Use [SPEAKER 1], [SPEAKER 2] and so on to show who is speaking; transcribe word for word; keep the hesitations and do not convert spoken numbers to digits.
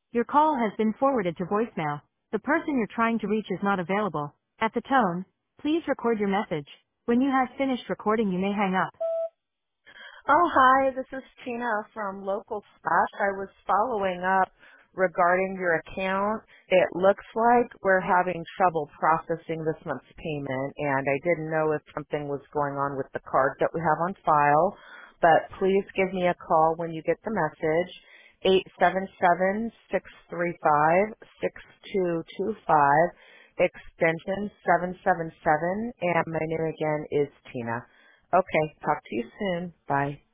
[SPEAKER 1] Your call has been forwarded to voicemail. The person you're trying to reach is not available. At the tone, please record your message. When you have finished recording, you may hang up.
[SPEAKER 2] Oh, hi. This is Tina from Local Splash. I was following up regarding your account. It looks like we're having trouble processing this month's payment, and I didn't know if something was going on with the card that we have on file. But please give me a call when you get the message. eight seven seven, six three five, six two two five, extension seven seven seven, and my name again is Tina. Okay, talk to you soon. Bye.